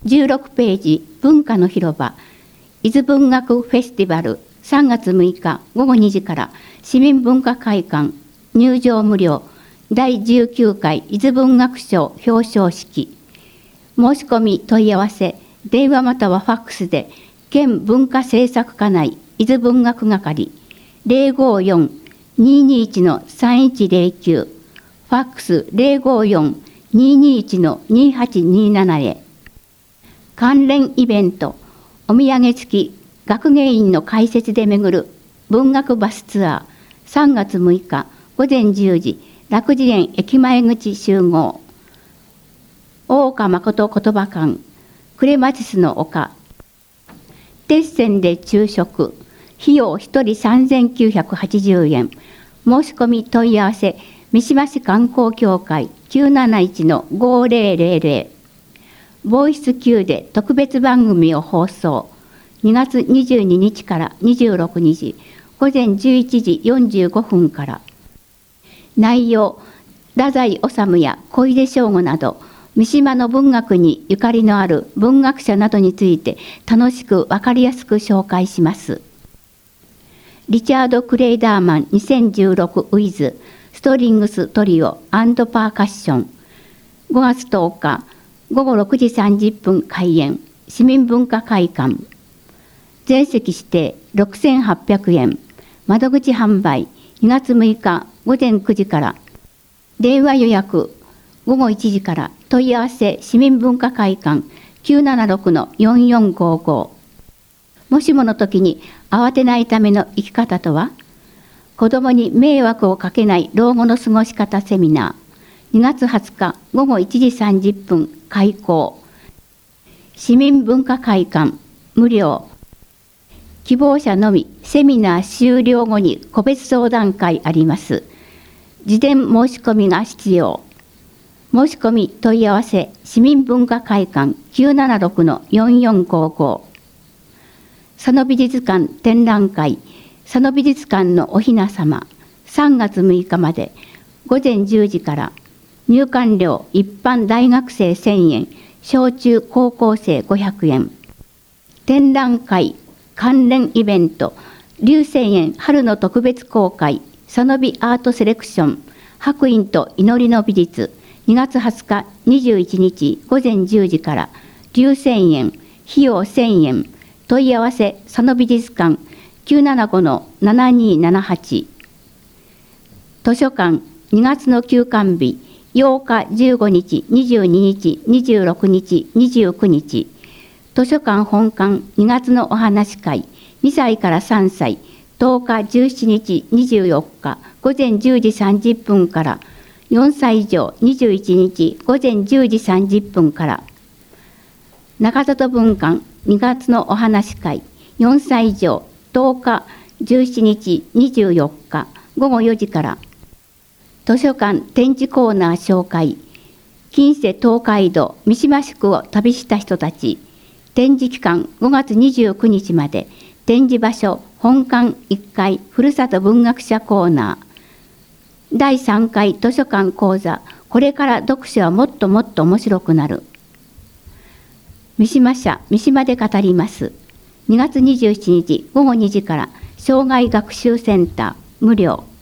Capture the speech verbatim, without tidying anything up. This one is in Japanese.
じゅうろくページ文化の広場伊豆文学フェスティバルさんがつむいかごごにじから市民文化会館入場無料だいじゅうきゅうかい伊豆文学賞表彰式申し込み問い合わせ電話またはファックスで県文化政策課内伊豆文学係 ゼロごよん にーにーいち さんいちゼロきゅう ファックス ゼロごよん にーにーいち にーはちにーなな へ関連イベントお土産付き学芸員の解説で巡る文学バスツアーさんがつむいかごぜんじゅうじ楽寺園駅前口集合大岡誠言葉館クレマチスの丘鉄線で昼食費用ひとりさんぜんきゅうひゃくはちじゅうえん申し込み問い合わせ三島市観光協会 きゅうなないち ごぜろぜろぜろボイス Q で特別番組を放送にがつにじゅうににちからにじゅうろくにちごぜんじゅういちじよんじゅうごふんから内容太宰治や小出正吾など三島の文学にゆかりのある文学者などについて楽しく分かりやすく紹介します。リチャード・クレイダーマンにせんじゅうろくウィズストリングストリオ&パーカッションごがつとおかごごろくじさんじゅっぷん開演市民文化会館全席指定ろくせんはっぴゃくえん窓口販売にがつむいかごぜんくじから電話予約ごごいちじから問い合わせ市民文化会館 きゅうななろく よんよんごご もしもの時に慌てないための生き方とは子どもに迷惑をかけない老後の過ごし方セミナーにがつはつかごごいちじさんじゅっぷん開講市民文化会館無料希望者のみセミナー終了後に個別相談会あります事前申し込みが必要申し込み問い合わせ市民文化会館 きゅうななろく よんよんごご 佐野美術館展覧会佐野美術館のおひなさまさんがつむいかまでごぜんじゅうじから入館料一般大学生せんえん小中高校生ごひゃくえん展覧会関連イベント龍泉園春の特別公開佐野美アートセレクション白隠と祈りの美術にがつはつかにじゅういちにちごぜんじゅうじから龍泉園費用せんえん問い合わせ佐野美術館 きゅうななご ななにーななはち 図書館にがつの休館日ようかじゅうごにちにじゅうににちにじゅうろくにちにじゅうくにち図書館本館にがつのお話し会にさいからさんさいとおかじゅうしちにちにじゅうよっかごぜんじゅうじさんじゅっぷんからよんさい以上にじゅういちにちごぜんじゅうじさんじゅっぷんから中里文館にがつのお話し会よんさい以上とおかじゅうしちにちにじゅうよっかごごよじから図書館展示コーナー紹介近世東海道三島宿を旅した人たち展示期間ごがつにじゅうくにちまで展示場所本館いっかいふるさと文学者コーナーだいさんかい図書館講座これから読書はもっともっと面白くなる三島社三島で語りますにがつにじゅうしちにちごごにじから障害学習センター無料